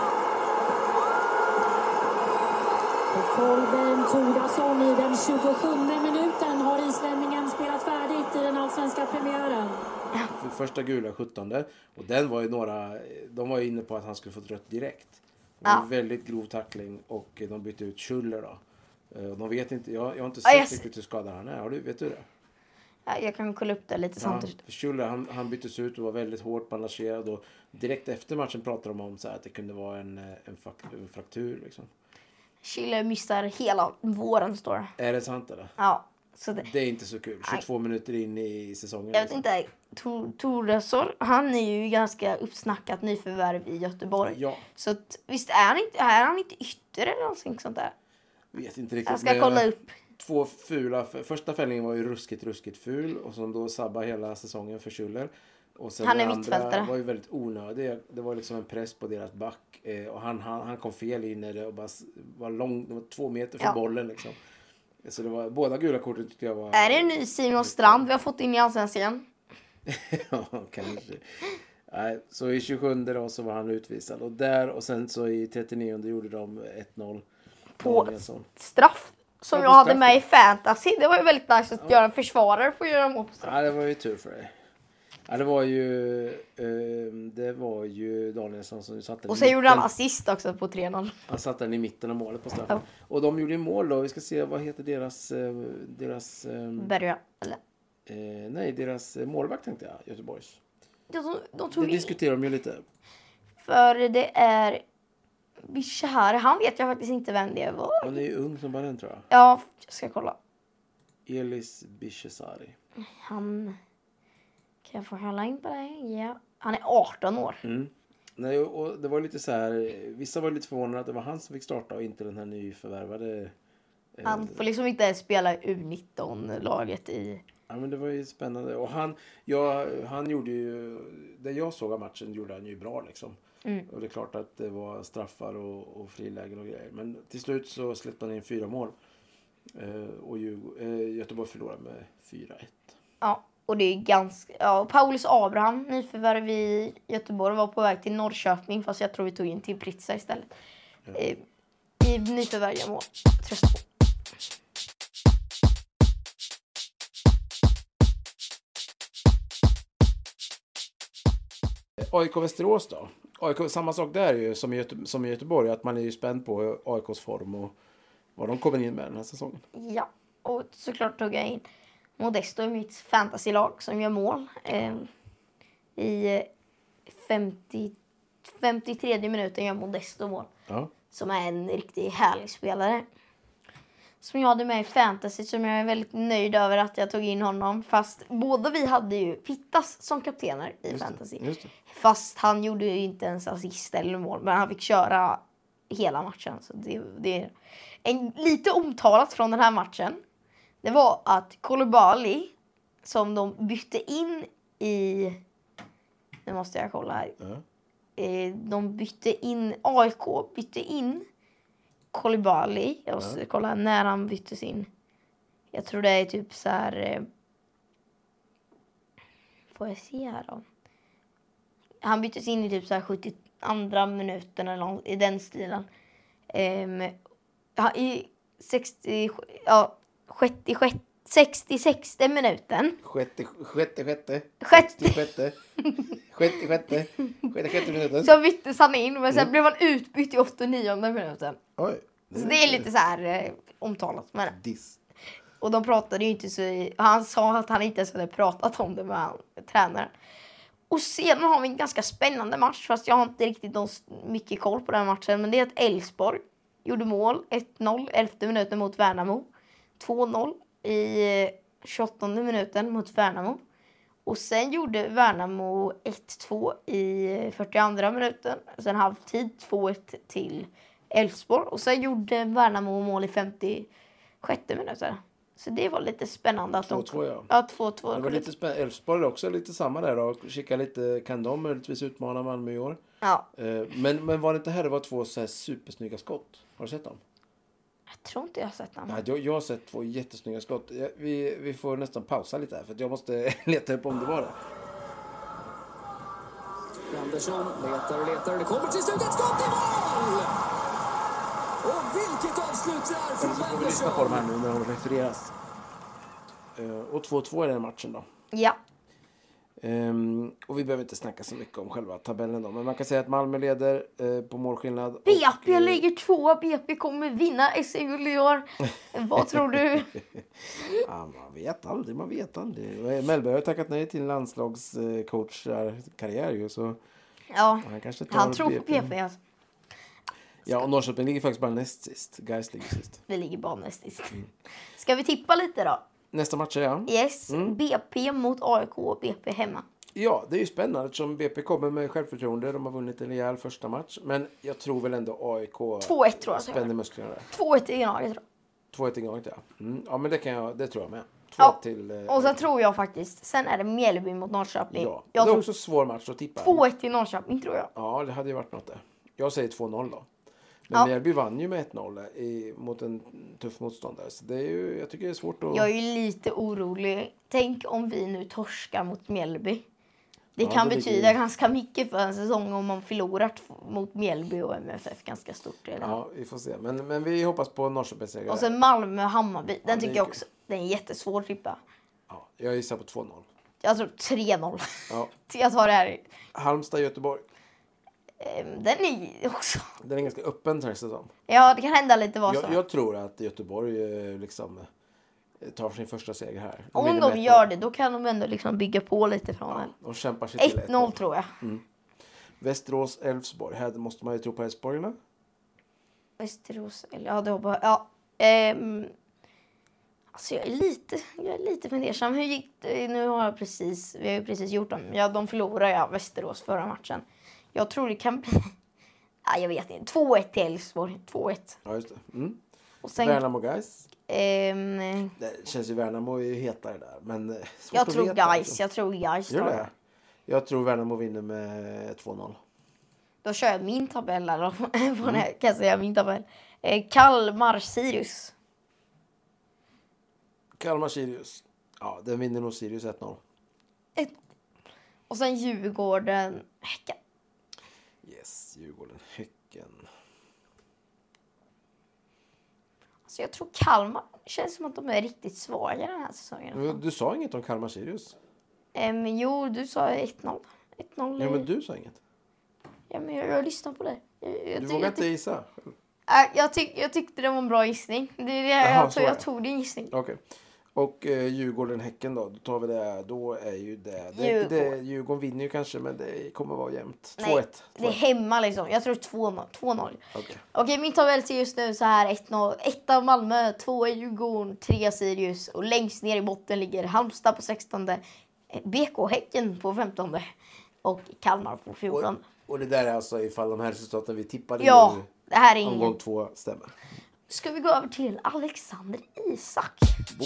[SPEAKER 6] Kolben Tordarsson i den tjugosjunde minuten har islänningen spelat färdigt i den allsvenska premiären.
[SPEAKER 1] För första gula sjuttonde. Och den var ju några, de var ju inne på att han skulle få rött direkt. Det var ja. väldigt grov tackling och de bytte ut Schuller då. De vet inte, jag, jag har inte sett oh, yes. riktigt hur skadad han är. Har du, vet du det?
[SPEAKER 2] Ja, jag kan kolla upp det lite
[SPEAKER 1] ja,
[SPEAKER 2] samtidigt.
[SPEAKER 1] Schuller, han, han byttes ut och var väldigt hårt bandagerad. Och direkt efter matchen pratade de om så här att det kunde vara en, en, en fraktur. Liksom.
[SPEAKER 2] Schuller missar hela våren, står det.
[SPEAKER 1] Är det sant eller?
[SPEAKER 2] Ja. Så det,
[SPEAKER 1] det är inte så kul. tjugotvå Nej. minuter in i säsongen.
[SPEAKER 2] Jag vet liksom. inte. Tordarsson, han är ju ganska uppsnackat nyförvärv i Göteborg.
[SPEAKER 1] Ja.
[SPEAKER 2] Så att, visst är han inte, är han inte ytter eller någonting sånt där?
[SPEAKER 1] Vet inte riktigt.
[SPEAKER 2] Jag ska kolla upp.
[SPEAKER 1] Två fula. Första fällningen var ju ruskigt, ruskigt ful. Och som då sabbar hela säsongen för Schuller. Och sen
[SPEAKER 2] han är
[SPEAKER 1] andra
[SPEAKER 2] mittfältare.
[SPEAKER 1] Var ju väldigt onödig. Det var liksom en press på deras back. Eh, och han, han, han kom fel in i det och bara var lång. Det var två meter från ja. bollen liksom. Så det var, båda gula korten tyckte jag var...
[SPEAKER 2] Är det en ny Simon Strand vi har fått in i allsvenskan?
[SPEAKER 1] Ja, kanske. Nej, så i tjugosjunde då så var han utvisad. Och där och sen så i trettionionde gjorde de ett noll.
[SPEAKER 2] på
[SPEAKER 1] Danielsson.
[SPEAKER 2] straff som
[SPEAKER 1] Ja,
[SPEAKER 2] jag
[SPEAKER 1] på
[SPEAKER 2] hade
[SPEAKER 1] straff,
[SPEAKER 2] med
[SPEAKER 1] ja.
[SPEAKER 2] i fantasy. Det var ju väldigt nice att
[SPEAKER 1] Ja.
[SPEAKER 2] göra en försvarare för att göra mål på straff.
[SPEAKER 1] Ja, det var ju tur för dig. Ja, det var ju, eh, det var ju Danielsson som satte den
[SPEAKER 2] Och
[SPEAKER 1] i
[SPEAKER 2] sen gjorde han
[SPEAKER 1] mitten.
[SPEAKER 2] assist också på tre noll.
[SPEAKER 1] Han satte den i mitten av målet på straffen.
[SPEAKER 2] Ja.
[SPEAKER 1] Och de gjorde ju mål då. Vi ska se, vad heter deras... eh, deras eh,
[SPEAKER 2] Berga, eller?
[SPEAKER 1] eh, nej, deras eh, målvakt tänkte jag. Göteborgs.
[SPEAKER 2] De, de, de
[SPEAKER 1] Det
[SPEAKER 2] tog in,
[SPEAKER 1] diskuterar de ju lite.
[SPEAKER 2] för det är Bishahar. Han vet jag faktiskt inte vem det var.
[SPEAKER 1] Han är ju ung som bara den, tror jag.
[SPEAKER 2] Ja, jag ska kolla.
[SPEAKER 1] Elis Bishesari.
[SPEAKER 2] Han... Kan jag få hålla in på det? Ja. Han är arton år.
[SPEAKER 1] Mm. Nej, och det var lite så här... Vissa var lite förvånade att det var han som fick starta och inte den här nyförvärvade... Eh,
[SPEAKER 2] Han får liksom inte ens spela U nitton-laget i...
[SPEAKER 1] Ja, men det var ju spännande. Och han, ja, han gjorde ju... Det jag såg av matchen gjorde han ju bra liksom.
[SPEAKER 2] Mm.
[SPEAKER 1] Och det är klart att det var straffar och, och frilägen och grejer. Men till slut så släppte han in fyra mål. Eh, och Djurgården, eh, Göteborg förlorade med fyra ett.
[SPEAKER 2] Ja, och det är ganska... Ja, Paulus Abraham, nyförvärv i Göteborg, var på väg till Norrköping. Fast jag tror vi tog in till Pritsa istället.
[SPEAKER 1] Ja.
[SPEAKER 2] Eh, I nyförvärv jag mål. Trösta på.
[SPEAKER 1] A I K Västerås då? A I K, samma sak där ju som i, Göte, som i Göteborg. Att man är ju spänd på A I K:s form och vad de kommer in med den här säsongen.
[SPEAKER 2] Ja, och såklart tog jag in Modesto i mitt fantasylag som gör mål. Eh, I femtio, femtiotredje minuten gör Modesto mål.
[SPEAKER 1] Ja.
[SPEAKER 2] Som är en riktigt härlig spelare. Som jag hade med i fantasy, som jag är väldigt nöjd över att jag tog in honom. Fast båda vi hade ju Pittas som kaptener i
[SPEAKER 1] Just
[SPEAKER 2] fantasy.
[SPEAKER 1] det, just det.
[SPEAKER 2] Fast han gjorde ju inte ens assist eller mål. Men han fick köra hela matchen. Så det, det är en, lite omtalat från den här matchen. Det var att Koulibaly, som de bytte in i... Nu måste jag kolla här.
[SPEAKER 1] Ja.
[SPEAKER 2] Eh, de bytte in... A I K bytte in Koulibaly. Jag måste
[SPEAKER 1] Ja.
[SPEAKER 2] kolla när han byttes in. Jag tror det är typ så här... Eh, får jag se här då? Han byttes in i typ så här sjuttioandra minuten eller något, i den stilen. Um, ja, i sextio, ja, sjuttiosju, sextiosexte minuten.
[SPEAKER 1] Sjätte, sjätte, sjätte.
[SPEAKER 2] Sjätte.
[SPEAKER 1] Sjätte, sjätte, sjätte. Sjätte, sjätte minuten.
[SPEAKER 2] Så byttes han in, men sen
[SPEAKER 1] Mm.
[SPEAKER 2] blev han utbytt i åttionionde minuten.
[SPEAKER 1] Oj.
[SPEAKER 2] Så det är lite så här eh, omtalat. Men,
[SPEAKER 1] Diss.
[SPEAKER 2] och de pratade ju inte så... Han sa att han inte ens hade pratat om det med han, tränaren. Och sedan har vi en ganska spännande match. Fast jag har inte riktigt någon, mycket koll på den matchen. Men det är att Elfsborg gjorde mål. ett noll, elfte minuten mot Värnamo. två noll i tjugoåttonde minuten mot Värnamo. Och sen gjorde Värnamo ett två i fyrtioandra minuten. Sen halvtid två ett till Elfsborg. Och sen gjorde Värnamo mål i femtiosjätte minuten. Så det var lite spännande att de...
[SPEAKER 1] två två, ja.
[SPEAKER 2] Ja, två två.
[SPEAKER 1] Det var lite spännande. Elfsborg också lite samma där då. Kika lite, kan de möjligtvis utmana Malmö i år?
[SPEAKER 2] Ja,
[SPEAKER 1] Eh, Men, men var det inte här det var två så här supersnygga skott? Har du sett dem?
[SPEAKER 2] jag tror inte jag har sett den.
[SPEAKER 1] Ja, jag, jag har sett två jättesnygga skott. Jag, vi, vi får nästan pausa lite här för att jag måste leta upp om det var det.
[SPEAKER 4] Andersson letar och letar och det kommer till slut ett skott i mål! Och vilket avslut det är
[SPEAKER 1] Eller så
[SPEAKER 4] från
[SPEAKER 1] får vi lyssna på
[SPEAKER 4] Andersson!
[SPEAKER 1] dem här nu när de refereras. Eh, Och två två är den matchen då.
[SPEAKER 2] Ja,
[SPEAKER 1] Ehm, och vi behöver inte snacka så mycket om själva tabellen då. Men man kan säga att Malmö leder eh, på målskillnad.
[SPEAKER 2] B P
[SPEAKER 1] och, eh,
[SPEAKER 2] ligger tvåa. B P kommer vinna S M-guld i år. Vad tror du?
[SPEAKER 1] Ja, man vet aldrig, man vet aldrig. Mellberg har tackat nej till landslagscoachkarriär ju, så
[SPEAKER 2] Ja,
[SPEAKER 1] han kanske tar
[SPEAKER 2] han tror på
[SPEAKER 1] B P.
[SPEAKER 2] P P. Alltså.
[SPEAKER 1] Ja, och Norrköping ligger faktiskt bara näst sist. Gais ligger sist.
[SPEAKER 2] Vi ligger bara näst sist. Ska vi tippa lite då?
[SPEAKER 1] Nästa match är ja.
[SPEAKER 2] Yes,
[SPEAKER 1] Mm.
[SPEAKER 2] B P mot A I K och B P hemma.
[SPEAKER 1] Ja, det är ju spännande eftersom B P kommer med självförtroende. De har vunnit en rejäl första match. Men jag tror väl ändå A I K
[SPEAKER 2] två ett tror jag.
[SPEAKER 1] spänner musklerna där.
[SPEAKER 2] två ett i Gnaget tror jag.
[SPEAKER 1] två ett ingånget, ja. Mm. Ja, men det kan jag, det tror jag med. två ett
[SPEAKER 2] Ja,
[SPEAKER 1] till... Eh,
[SPEAKER 2] och sen tror jag faktiskt, sen är det Mjällby mot Norrköping.
[SPEAKER 1] Ja,
[SPEAKER 2] Jag
[SPEAKER 1] det är
[SPEAKER 2] tror
[SPEAKER 1] också svår match att tippa.
[SPEAKER 2] två ett till Norrköping tror jag.
[SPEAKER 1] Ja, det hade ju varit något där. Jag säger två noll då. Men
[SPEAKER 2] Ja.
[SPEAKER 1] Mjällby vann ju med ett noll i, mot en tuff motståndare. Så det är ju, jag tycker det är svårt att...
[SPEAKER 2] Jag är ju lite orolig. Tänk om vi nu torskar mot Mjällby. Det
[SPEAKER 1] Ja,
[SPEAKER 2] kan
[SPEAKER 1] det
[SPEAKER 2] betyda
[SPEAKER 1] ligger-
[SPEAKER 2] ganska mycket för en säsong om man förlorar t- mot Mjällby och M F F ganska stort. Eller?
[SPEAKER 1] Ja, vi får se. Men, men vi hoppas på Norrköpingsseger.
[SPEAKER 2] Och sen Malmö-Hammarby. Den
[SPEAKER 1] Ja, det
[SPEAKER 2] tycker
[SPEAKER 1] är
[SPEAKER 2] jag
[SPEAKER 1] kul.
[SPEAKER 2] också. Den är jättesvår att tippa.
[SPEAKER 1] Ja, jag gissar på två noll.
[SPEAKER 2] Jag tror tre noll.
[SPEAKER 1] Ja.
[SPEAKER 2] Jag tar det här.
[SPEAKER 1] Halmstad-Göteborg.
[SPEAKER 2] Ehm, Den är också...
[SPEAKER 1] Den är ganska öppen den här säsongen.
[SPEAKER 2] Ja, det kan hända lite vad som
[SPEAKER 1] Jag, jag tror att Göteborg eh, liksom eh, tar sin första seger här.
[SPEAKER 2] Om
[SPEAKER 1] vinner
[SPEAKER 2] de
[SPEAKER 1] med ett
[SPEAKER 2] gör
[SPEAKER 1] noll.
[SPEAKER 2] det, då kan de ändå liksom bygga på lite från den.
[SPEAKER 1] De kämpar sig till
[SPEAKER 2] ett noll tror jag.
[SPEAKER 1] Västerås-Elfsborg. Här måste man ju tro på Elfsborg, eller?
[SPEAKER 2] Västerås, eller ja, det hoppas jag. Ja. Ehm, alltså jag är lite, jag är lite fundersam. Hur gick det? Nu har jag precis, vi har ju precis gjort dem. Ja, de förlorade ja, Västerås förra matchen. Jag tror det kan bli, nej, jag vet inte. två ett till Elfsborg. två ett.
[SPEAKER 1] Ja, just det. Mm.
[SPEAKER 2] Och sen,
[SPEAKER 1] Värnamo Guys.
[SPEAKER 2] ehm,
[SPEAKER 1] Det känns ju Värnamo är ju hetare där. Men eh, svårt
[SPEAKER 2] jag
[SPEAKER 1] att
[SPEAKER 2] tror
[SPEAKER 1] veta,
[SPEAKER 2] Gais,
[SPEAKER 1] alltså.
[SPEAKER 2] jag tror Gais
[SPEAKER 1] Gör
[SPEAKER 2] tar
[SPEAKER 1] det?
[SPEAKER 2] det.
[SPEAKER 1] Jag tror Värnamo vinner med två noll.
[SPEAKER 2] Då kör jag min tabell här då. På den här, kan jag säga min tabell. Eh, Kalmar, Sirius.
[SPEAKER 1] Kalmar-Sirius. Ja, den vinner nog Sirius ett noll.
[SPEAKER 2] Ett. Och sen Djurgården, Häcken.
[SPEAKER 1] Yes, Djurgården-Häcken.
[SPEAKER 2] Så jag tror Kalmar, det känns som att de är riktigt svaga den här säsongen.
[SPEAKER 1] Men Du sa inget om Kalmar-Sirius.
[SPEAKER 2] Um, jo, du sa ett noll. ett noll.
[SPEAKER 1] Ja, men du sa inget.
[SPEAKER 2] Ja, men jag, jag lyssnar på dig. Jag, jag,
[SPEAKER 1] Du
[SPEAKER 2] tyck-
[SPEAKER 1] vågar
[SPEAKER 2] jag,
[SPEAKER 1] inte
[SPEAKER 2] tyck-
[SPEAKER 1] gissa.
[SPEAKER 2] Äh, jag, tyck, jag tyckte det var en bra gissning. Det är det
[SPEAKER 1] Jaha,
[SPEAKER 2] jag,
[SPEAKER 1] så
[SPEAKER 2] tog,
[SPEAKER 1] är
[SPEAKER 2] jag
[SPEAKER 1] det.
[SPEAKER 2] tog din gissning.
[SPEAKER 1] Okej. Och eh, Djurgården-Häcken då. Då tar vi det. Då är ju det. det,
[SPEAKER 2] Djurgården.
[SPEAKER 1] det Djurgården vinner ju kanske, men det kommer vara jämnt.
[SPEAKER 2] Nej,
[SPEAKER 1] två ett.
[SPEAKER 2] det är hemma liksom. Jag tror två noll. två noll.
[SPEAKER 1] Okej.
[SPEAKER 2] Okej, min tabell ser just nu så här. ett noll. ett av Malmö, två i Djurgården, tre Sirius. Och längst ner i botten ligger Halmstad på sextonde. B K Häcken på femtonde. Och Kalmar på
[SPEAKER 1] Och,
[SPEAKER 2] fjortonde.
[SPEAKER 1] och det där är alltså ifall de här resultaten vi tippade
[SPEAKER 2] Ja,
[SPEAKER 1] nu
[SPEAKER 2] det här är
[SPEAKER 1] omgång
[SPEAKER 2] ingen.
[SPEAKER 1] två stämmer.
[SPEAKER 2] Ska vi gå över till Alexander Isak?
[SPEAKER 1] Boop.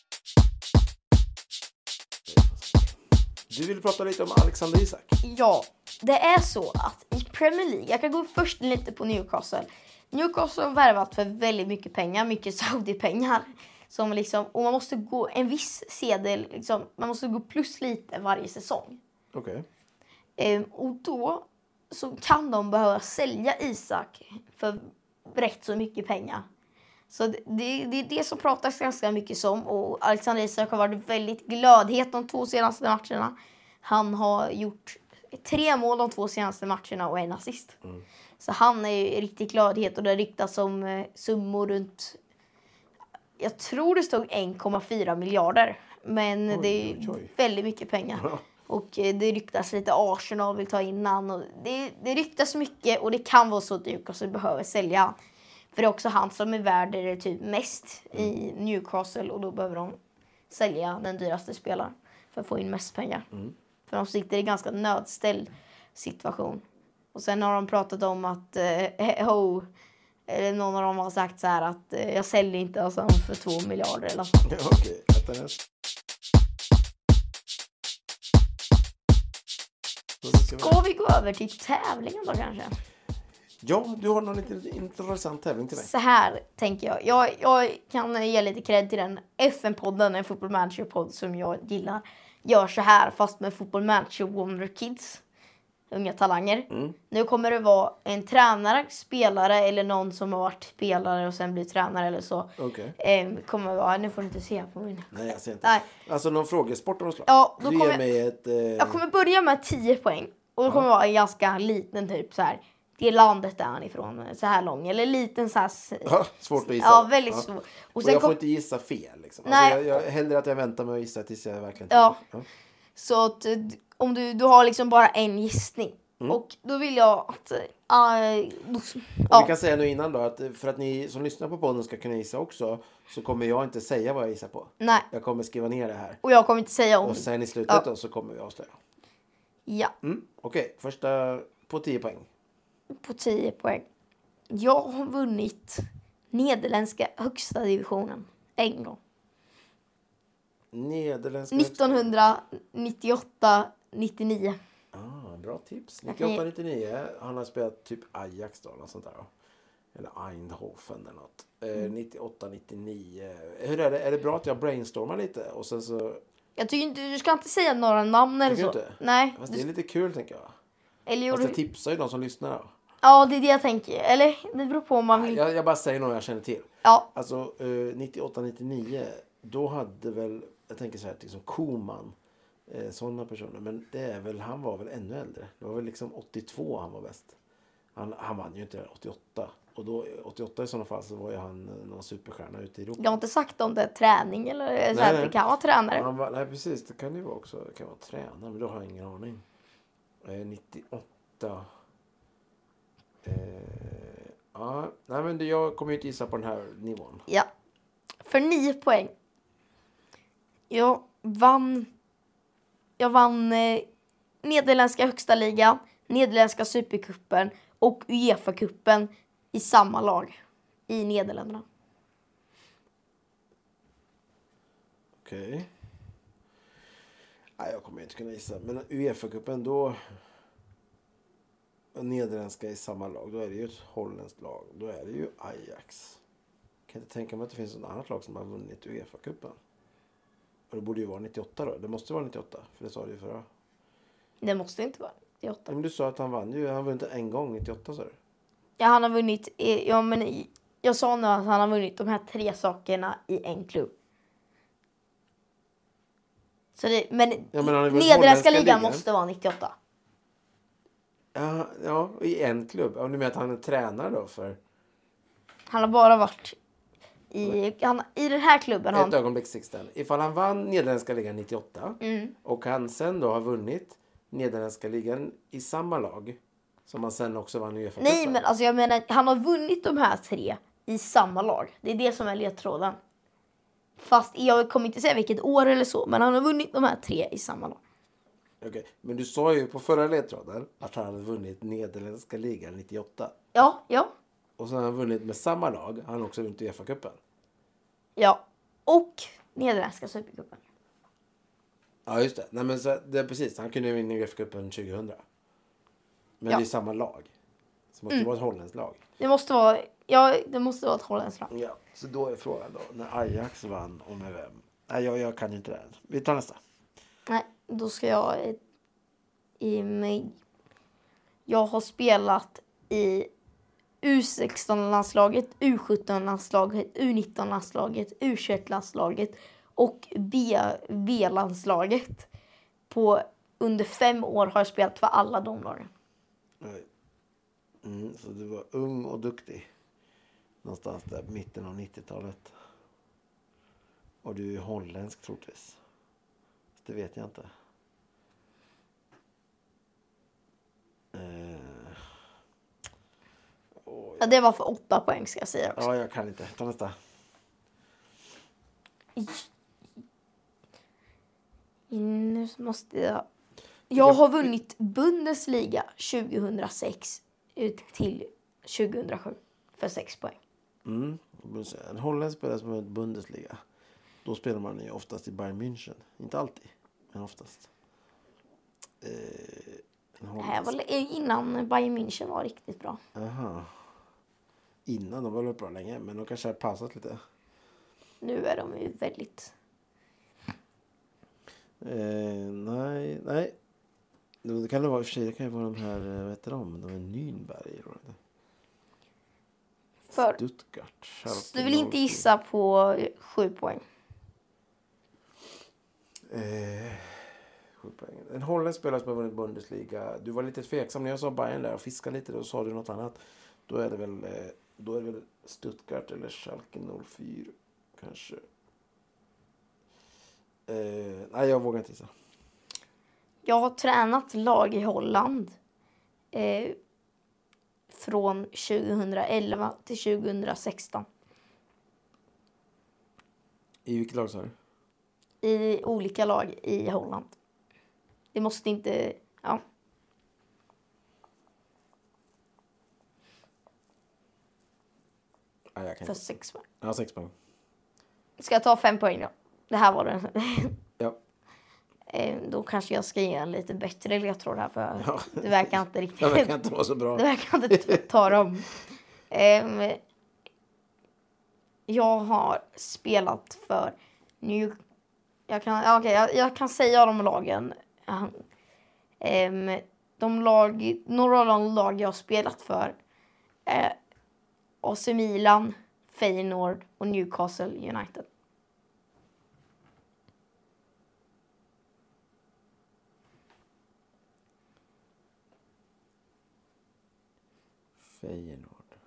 [SPEAKER 1] Du vill prata lite om Alexander Isak.
[SPEAKER 2] Ja, det är så att i Premier League, jag kan gå först lite på Newcastle. Newcastle har värvat för väldigt mycket pengar, mycket Saudi-pengar. Som liksom, och man måste gå en viss sedel, liksom, man måste gå plus lite varje säsong.
[SPEAKER 1] Okej.
[SPEAKER 2] Ehm, och då så kan de behöva sälja Isak för rätt så mycket pengar. Så det, det, det är det som pratas ganska mycket som. Och Alexander Isak har varit väldigt glödhet de två senaste matcherna. Han har gjort tre mål de två senaste matcherna och en assist.
[SPEAKER 1] Mm.
[SPEAKER 2] Så han är ju riktigt glödhet och det ryktas om eh, summor runt, jag tror det stod en komma fyra miljarder. Men
[SPEAKER 1] Oj,
[SPEAKER 2] det är
[SPEAKER 1] oj, oj.
[SPEAKER 2] väldigt mycket pengar.
[SPEAKER 1] Ja.
[SPEAKER 2] Och eh, det ryktas lite Arsenal vill ta in han. Och det, det ryktas mycket och det kan vara så att Newcastle behöver sälja han. För det är också han som är värd det typ mest i Newcastle. Och då behöver de sälja den dyraste spelaren för att få in mest pengar.
[SPEAKER 1] Mm.
[SPEAKER 2] För de sitter i en ganska nödställd situation. Och sen har de pratat om att eh, ho, eller någon av dem har sagt så här att eh, jag säljer inte alltså, för två miljarder eller så.
[SPEAKER 1] Ja, okej. Vänta näst. Då ska vi-
[SPEAKER 2] Ska vi gå över till tävlingen då kanske?
[SPEAKER 1] Ja, du har någon lite intressant tävling till mig.
[SPEAKER 2] Så här tänker jag. Jag, jag kan ge lite cred till den F M-podden, en Football Manager-podd som jag gillar. Gör så här fast med Football Manager Wonder Kids. Unga talanger.
[SPEAKER 1] Mm.
[SPEAKER 2] Nu kommer det vara en tränare, spelare eller någon som har varit spelare och sen blir tränare eller så.
[SPEAKER 1] Okej.
[SPEAKER 2] Eh, kommer det vara, nu får du inte se på min.
[SPEAKER 1] Nej, jag ser inte.
[SPEAKER 2] Nej.
[SPEAKER 1] Alltså någon frågesport av något slag.
[SPEAKER 2] Ja, då
[SPEAKER 1] du
[SPEAKER 2] kommer
[SPEAKER 1] ger mig ett... Eh...
[SPEAKER 2] Jag kommer börja med tio poäng. Och det kommer vara en ganska liten typ så här. Det landet är han ifrån, så här lång. Eller liten så här.
[SPEAKER 1] Ja, svårt att gissa.
[SPEAKER 2] Ja, väldigt
[SPEAKER 1] Ja.
[SPEAKER 2] svår. Och
[SPEAKER 1] Och
[SPEAKER 2] sen
[SPEAKER 1] jag får
[SPEAKER 2] kom,
[SPEAKER 1] inte gissa fel. Liksom.
[SPEAKER 2] Nej.
[SPEAKER 1] Alltså, jag, jag, hellre att jag väntar med att gissa tills jag verkligen
[SPEAKER 2] Ja.
[SPEAKER 1] tror.
[SPEAKER 2] så att eh, om du, du har liksom bara en gissning.
[SPEAKER 1] Mm.
[SPEAKER 2] Och då vill jag att... Äh,
[SPEAKER 1] Och
[SPEAKER 2] ja.
[SPEAKER 1] vi kan säga nu innan då att för att ni som lyssnar på podden ska kunna gissa också så kommer jag inte säga vad jag gissar på.
[SPEAKER 2] Nej,
[SPEAKER 1] Jag kommer skriva ner det här.
[SPEAKER 2] och jag kommer inte säga om...
[SPEAKER 1] Och sen i slutet
[SPEAKER 2] Ja.
[SPEAKER 1] då så kommer vi avslöja.
[SPEAKER 2] Ja,
[SPEAKER 1] Mm. Okej, första på tio poäng.
[SPEAKER 2] på tio poäng. Jag har vunnit nederländska högsta divisionen en gång.
[SPEAKER 1] Nederländska...
[SPEAKER 2] nittonhundranittioåtta nittionio.
[SPEAKER 1] Ah, bra tips. nittioåtta nittionio. Han har spelat typ Ajax då, något sånt där då. Eller Eindhoven eller något. Eh,
[SPEAKER 2] Mm.
[SPEAKER 1] nittioåtta nittionio. Hur är det? Är det bra att jag brainstormar lite? Och sen så
[SPEAKER 2] Jag tycker inte, du ska inte säga några namn eller
[SPEAKER 1] Tycker
[SPEAKER 2] så.
[SPEAKER 1] du inte?
[SPEAKER 2] Nej.
[SPEAKER 1] Fast det är lite kul, tänker jag.
[SPEAKER 2] Eller
[SPEAKER 1] Fast
[SPEAKER 2] gjorde...
[SPEAKER 1] jag tipsar ju de som lyssnar då.
[SPEAKER 2] Ja, det är det jag tänker. Eller det beror på om man vill.
[SPEAKER 1] Jag, jag bara säger några jag känner till.
[SPEAKER 2] Ja.
[SPEAKER 1] Alltså eh, nittioåtta nittionio, då hade väl, jag tänker så här, liksom Koman, eh, sådana personer. Men det är väl, han var väl ännu äldre. Det var väl liksom åttiotvå han var bäst. Han, han vann ju inte åttioåtta. Och då, åttioåtta i sådana fall, så var ju han någon superstjärna ute i Europa.
[SPEAKER 2] Jag har inte sagt om det är träning eller så
[SPEAKER 1] Nej,
[SPEAKER 2] här,
[SPEAKER 1] nej.
[SPEAKER 2] det kan vara tränare.
[SPEAKER 1] Han var, nej, precis. Det kan ju vara också. Det kan vara tränare, men då har jag ingen aning. Eh, nittioåtta. Eh, ja, nej, men det, jag kommer ju inte gissa på den här nivån.
[SPEAKER 2] Ja. För nio poäng. Jag vann. Jag vann eh, Nederländska högsta ligan, Nederländska supercupen och UEFA-cupen i samma lag i Nederländerna.
[SPEAKER 1] Okej. Okay. Nej, jag kommer inte kunna gissa. Men UEFA-cupen då... Nederländska i samma lag. Då är det ju ett holländskt lag. Då är det ju Ajax. Jag kan inte tänka mig att det finns något annat lag som har vunnit UEFA-cupen. Och det borde ju vara nittioåtta då. Det måste vara nittioåtta. För det sa du ju förra.
[SPEAKER 2] Det måste inte vara nittioåtta.
[SPEAKER 1] Men du sa att han vann ju. Han har vunnit en gång nittioåtta, sa du.
[SPEAKER 2] Ja, han har vunnit. i- Ja, men i, jag sa nu att han har vunnit de här tre sakerna i en klubb. Så det, men
[SPEAKER 1] Ja, men han har vunnit
[SPEAKER 2] Nederländska
[SPEAKER 1] holländska
[SPEAKER 2] ligan
[SPEAKER 1] ligan.
[SPEAKER 2] måste vara nittioåtta.
[SPEAKER 1] Ja, ja, i en klubb. Om du menar att han är tränare då för...
[SPEAKER 2] Han har bara varit i, han, i den här klubben. har
[SPEAKER 1] Ett
[SPEAKER 2] Han,
[SPEAKER 1] ögonblick, Sixten. Ifall han vann Nederländska ligan nittioåtta
[SPEAKER 2] mm,
[SPEAKER 1] och han sen då har vunnit Nederländska ligan i samma lag som han sen också vann i UEFA.
[SPEAKER 2] nej, men alltså jag menar, han har vunnit de här tre i samma lag. Det är det som är ledtråden. Fast jag kommer inte säga vilket år eller så, men han har vunnit de här tre i samma lag.
[SPEAKER 1] Okej, men du sa ju på förra ledtråden att han hade vunnit Nederländska ligan nittioåtta.
[SPEAKER 2] Ja, ja,
[SPEAKER 1] Och sen har han vunnit med samma lag. Han har också vunnit UEFA-cupen.
[SPEAKER 2] ja. Och Nederländska supercupen.
[SPEAKER 1] Ja, just det. Nej, men så, det är precis. Han kunde ju vinna UEFA-cupen tjugohundra. Men
[SPEAKER 2] Ja.
[SPEAKER 1] det är samma lag. Så måste det vara ett holländskt lag.
[SPEAKER 2] Det måste vara, ja, det måste vara ett holländskt lag.
[SPEAKER 1] Ja, så då är frågan då. När Ajax vann och med vem? Nej, jag, jag kan inte det här. Vi tar nästa.
[SPEAKER 2] Nej, då ska jag i, i mig. Jag har spelat i U sexton-landslaget, U sjutton-landslaget, U nitton-landslaget, U tjugoett-landslaget och B, B-landslaget. På under fem år har jag spelat för alla de lagen.
[SPEAKER 1] Nej. Mm, så du var ung och duktig. Någonstans där mitten av nittiotalet. Och du är holländsk troligtvis. Det vet jag inte. Eh. Åh,
[SPEAKER 2] Ja, det var för åtta poäng ska jag säga också.
[SPEAKER 1] ja, jag kan inte. Ta nästa.
[SPEAKER 2] Nu måste jag... Jag har vunnit Bundesliga tjugohundrasex ut till tjugohundrasju för sex poäng.
[SPEAKER 1] Mm. En holländsk spelare som har vunnit Bundesliga. Då spelar man ju oftast i Bayern München. Inte alltid, men oftast. Eh, en
[SPEAKER 2] Det här
[SPEAKER 1] holländsk...
[SPEAKER 2] var innan Bayern München var riktigt bra.
[SPEAKER 1] Aha. Innan, de var väl bra länge. Men de kanske har pausat lite.
[SPEAKER 2] Nu är de ju väldigt...
[SPEAKER 1] Eh, nej, nej. Det kan det vara i och för sig. Det kan ju vara de här, vad heter de? De är Nürnberg. eller vad det är.
[SPEAKER 2] För...
[SPEAKER 1] Stuttgart.
[SPEAKER 2] Så du vill inte gissa på sju poäng?
[SPEAKER 1] Eh, sju poäng. En holländsk spelare som har vunnit Bundesliga. Du var lite tveksam när jag sa Bayern där och fiskade lite. Då sa du något annat. Då är det väl, eh, då är det väl Stuttgart eller Schalke noll fyra. Kanske. Eh, nej, jag vågar inte gissa.
[SPEAKER 2] Jag har tränat lag i Holland. Eh, från tjugohundraelva till tjugohundrasexton.
[SPEAKER 1] I vilket lag sa du?
[SPEAKER 2] I olika lag i Holland. Det måste inte... Ja.
[SPEAKER 1] Nej, jag kan
[SPEAKER 2] För
[SPEAKER 1] inte.
[SPEAKER 2] sex poäng.
[SPEAKER 1] Ja, sex poäng.
[SPEAKER 2] Ska jag ta fem poäng då? Det här var den.
[SPEAKER 1] Ja.
[SPEAKER 2] Eh, då kanske jag ska ge en lite bättre ledtråd här. För
[SPEAKER 1] Ja.
[SPEAKER 2] det verkar inte riktigt...
[SPEAKER 1] Det verkar inte vara så bra.
[SPEAKER 2] Det verkar inte ta- ta dem. Eh, jag har spelat för New, Jag kan, ja, okej, jag, jag kan säga de lagen. Ja. Um, de lag, några av de lag jag har spelat för är A C Milan, Feyenoord och Newcastle United.
[SPEAKER 1] Feyenoord.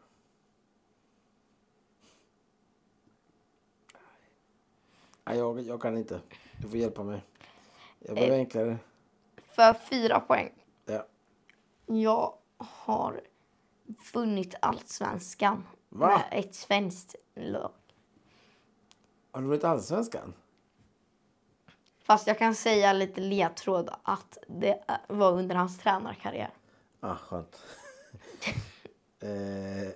[SPEAKER 1] Nej, jag, jag kan inte. Du får hjälpa mig. Jag behöver eh, enklare.
[SPEAKER 2] För fyra poäng.
[SPEAKER 1] Ja.
[SPEAKER 2] Jag har vunnit allsvenskan.
[SPEAKER 1] Va?
[SPEAKER 2] Med ett svenskt lag.
[SPEAKER 1] Har du vunnit allsvenskan?
[SPEAKER 2] Fast jag kan säga lite ledtråd att det var under hans tränarkarriär.
[SPEAKER 1] Ah, skönt. eh,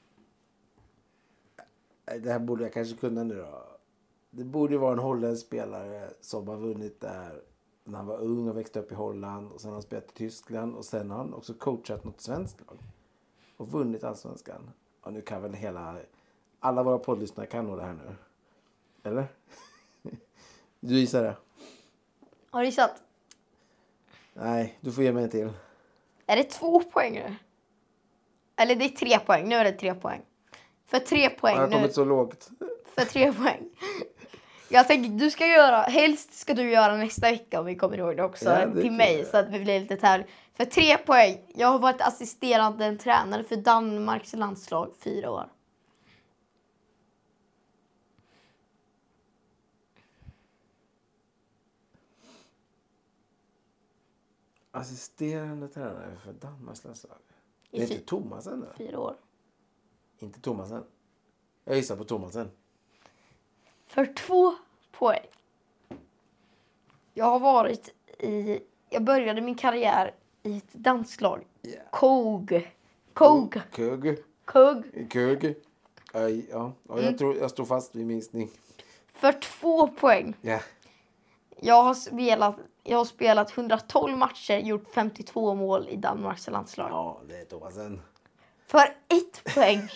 [SPEAKER 1] det här borde jag kanske kunna nu då. Det borde vara en holländsk spelare som har vunnit där när han var ung och växte upp i Holland. Och sen har han spelat i Tyskland. Och sen har han också coachat något svenskt lag. Och vunnit allsvenskan. Och nu kan väl hela... Alla våra poddlyssnare kan nog det här nu. Eller? Du gissar det?
[SPEAKER 2] Har du gissat?
[SPEAKER 1] Nej, du får ge mig en till.
[SPEAKER 2] Är det två poäng nu? Eller det är tre poäng. Nu är det tre poäng. För tre poäng
[SPEAKER 1] jag har
[SPEAKER 2] nu.
[SPEAKER 1] kommit så lågt.
[SPEAKER 2] För tre poäng. Jag tänker, du ska göra, helst ska du göra nästa vecka om vi kommer ihåg det också. Ja, det till mig jag. Så att vi blir lite tävling. För tre poäng. Jag har varit assisterande en tränare för Danmarks landslag fyra år.
[SPEAKER 1] Assisterande tränare för Danmarks landslag. Det är inte Thomasen då?
[SPEAKER 2] Fyra år.
[SPEAKER 1] Inte Thomasen. Jag gissar på Thomasen.
[SPEAKER 2] För två poäng. Jag har varit i... Jag började min karriär i ett danslag. Yeah. Kog. Kog.
[SPEAKER 1] Kog.
[SPEAKER 2] Kog.
[SPEAKER 1] Kog. Ja, ja. Jag, mm. tror, jag står fast vid minskning.
[SPEAKER 2] För två poäng.
[SPEAKER 1] Yeah.
[SPEAKER 2] Jag har spelat... Jag har spelat hundratolv matcher, gjort femtiotvå mål i Danmarks landslag.
[SPEAKER 1] Ja, det är Thomasen.
[SPEAKER 2] För ett poäng.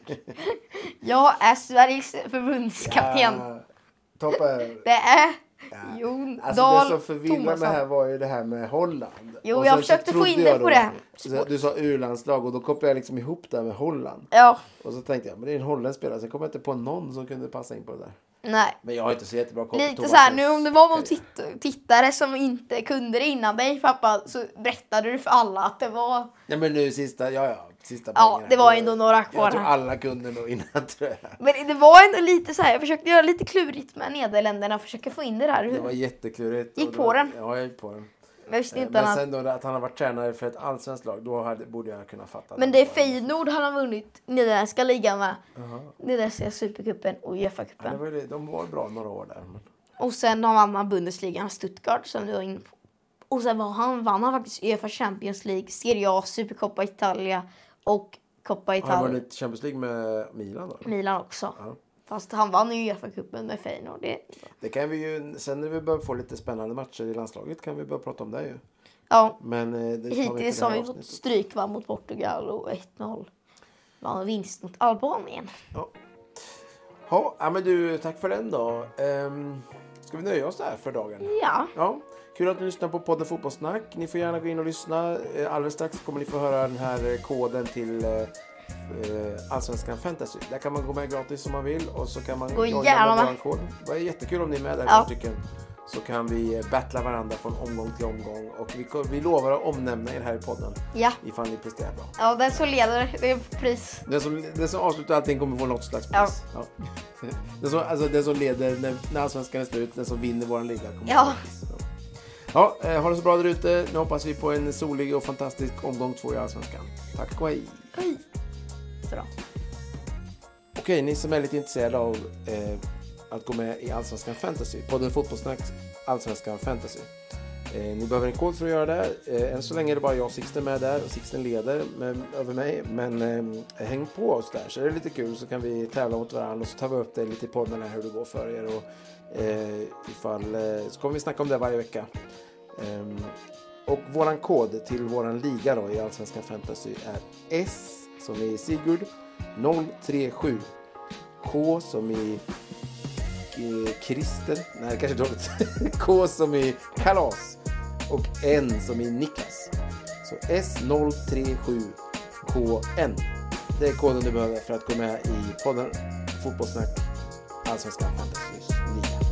[SPEAKER 2] Jag är Sveriges förbundskapten. Ja,
[SPEAKER 1] toppen.
[SPEAKER 2] Det är
[SPEAKER 1] ja.
[SPEAKER 2] Jon
[SPEAKER 1] alltså,
[SPEAKER 2] Dahl
[SPEAKER 1] det som förvillade mig här var ju det här med Holland.
[SPEAKER 2] Jo, jag försökte få in det på det.
[SPEAKER 1] Så du sa U-landslag och då kopplade jag liksom ihop det med Holland.
[SPEAKER 2] Ja.
[SPEAKER 1] Och så tänkte jag, men det är en holländsk spelare så jag kommer inte på någon som kunde passa in på det där.
[SPEAKER 2] Nej.
[SPEAKER 1] Men jag har inte så jättebra koll på
[SPEAKER 2] lite så här, nu om det var någon titt- tittare som inte kunde det innan dig pappa så berättade du för alla att det var...
[SPEAKER 1] Ja men nu sista, ja ja, sista
[SPEAKER 2] Ja,
[SPEAKER 1] pengarna.
[SPEAKER 2] det var ändå några kvar.
[SPEAKER 1] Jag tror alla kunde nog innan tror jag.
[SPEAKER 2] Men det var ändå lite så här, jag försökte göra lite klurigt med Nederländerna och försöka få in det där.
[SPEAKER 1] Det var jätteklurigt.
[SPEAKER 2] Gick på den?
[SPEAKER 1] Ja, jag gick på den.
[SPEAKER 2] Men, visste inte
[SPEAKER 1] men
[SPEAKER 2] han...
[SPEAKER 1] sen då att han har varit tränare för ett allsvenskt lag, då hade, borde jag kunna fatta.
[SPEAKER 2] Men det är Feyenoord han har vunnit Nederländska ligan med.
[SPEAKER 1] Uh-huh.
[SPEAKER 2] Nederländska supercupen och UEFA-cupen.
[SPEAKER 1] Ja, det var det. De var bra några år där. Men...
[SPEAKER 2] Och sen har han Bundesliga, Stuttgart som du var inne på. Och sen var han, vann han faktiskt UEFA Champions League, Serie A, Supercoppa Italia och Coppa Italia.
[SPEAKER 1] Har han vunnit Champions League med Milan då?
[SPEAKER 2] Milan också.
[SPEAKER 1] Uh-huh.
[SPEAKER 2] Fast han vann ju UEFA-cupen med Feyenoord. Det...
[SPEAKER 1] det kan vi ju, sen när vi börjar få lite spännande matcher i landslaget kan vi börja prata om det ju.
[SPEAKER 2] Ja,
[SPEAKER 1] men det
[SPEAKER 2] hittills har vi fått stryk va, mot Portugal och ett noll. Var en vinst mot Albanien.
[SPEAKER 1] Ja. Ja, men du, tack för den då. Um, ska vi nöja oss där för dagen?
[SPEAKER 2] Ja.
[SPEAKER 1] Ja. Kul att du lyssnar på podden Fotbollssnack. Ni får gärna gå in och lyssna. Alldeles strax kommer ni få höra den här koden till uh, Allsvenskan Fantasy. Där kan man gå med gratis om man vill. Och så kan man
[SPEAKER 2] gå gärna med.
[SPEAKER 1] Kod. Det var jättekul om ni är med där.
[SPEAKER 2] Ja.
[SPEAKER 1] Stycken. Så kan vi battla varandra från omgång till omgång. Och vi, vi lovar att omnämna er här i podden.
[SPEAKER 2] Ja.
[SPEAKER 1] Ifall ni presterar bra.
[SPEAKER 2] Ja, den som leder, det är pris.
[SPEAKER 1] Den som, den som avslutar allting kommer få något slags pris. Ja. Ja. Den, som, alltså, den som leder när, när Allsvenskan är slut, den som vinner våran liga kommer
[SPEAKER 2] ja.
[SPEAKER 1] få pris. Ja, ja eh, ha det så bra där ute. Nu hoppas vi på en solig och fantastisk omgång två i Allsvenskan. Tack och hej.
[SPEAKER 2] Hej. Så då.
[SPEAKER 1] Okej, ni som är lite intresserade av eh, att gå med i Allsvenskan Fantasy. Podden Fotbollssnack Allsvenskan Fantasy. Eh, ni behöver en kod för att göra det. Eh, än så länge är det bara jag och Sixten med där. Och Sixten leder med, över mig. Men eh, häng på oss där så är det lite kul. Så kan vi tävla mot varandra. Och så tar vi upp det lite i podden här hur det går för er. Och, eh, ifall, eh, så kommer vi snacka om det varje vecka. Eh, och våran kod till våran liga då, i Allsvenskan Fantasy är S som i Sigurd noll tre sju. K som i eh, Christer. Nej, kanske dåligt. K som i kalas. Och N som i Niklas. Så S noll tre sju K N. Det är koden du behöver för att gå med i podden Fotbollssnack Allsvenska Fantasy Liga.